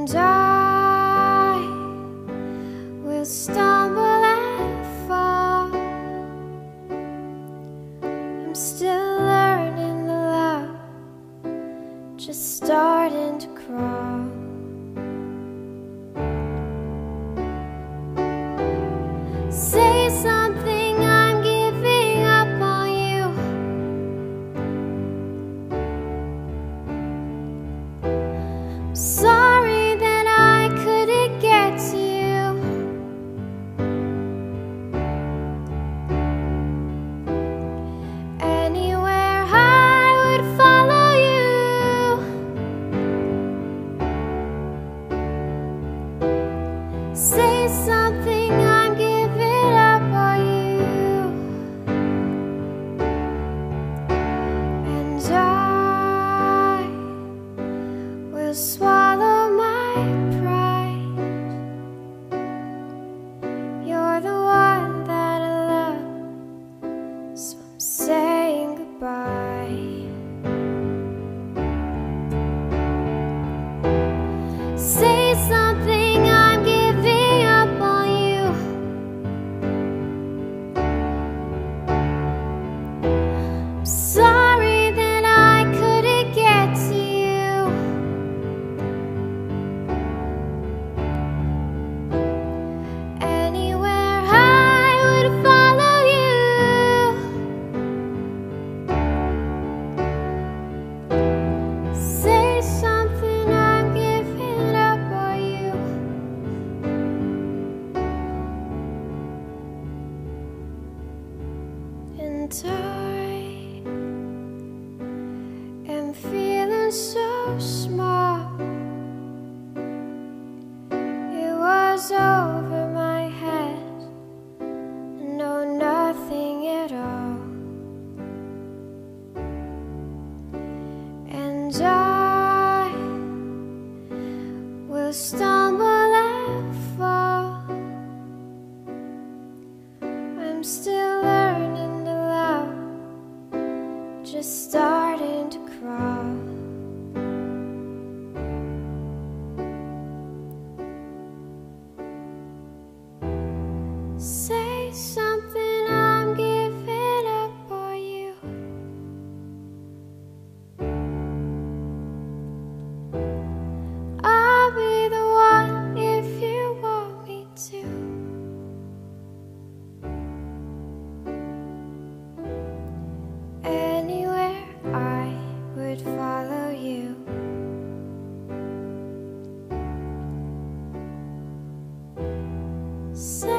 and I will stumble and fall. I'm still learning to love, just starting to crawl. Say something, I'm giving up on you. I'm sorry that I couldn't get to you. Anywhere I would follow you. Say something, I'm giving up on you. And I will swallow my pride. You're the one that I love, so I'm saying goodbye. Say something, I'm giving up on you. I'm sorry that I couldn't get to you. Anywhere I would follow you. Say something, I'm giving up on you. And I am feeling so small. It was over my head, no, nothing at all. And I will stumble and fall. I'm still learning to love, just starting to crawl. Say something, I'm giving up on you. I'll be the one if you want me to. Anywhere I would follow you. Say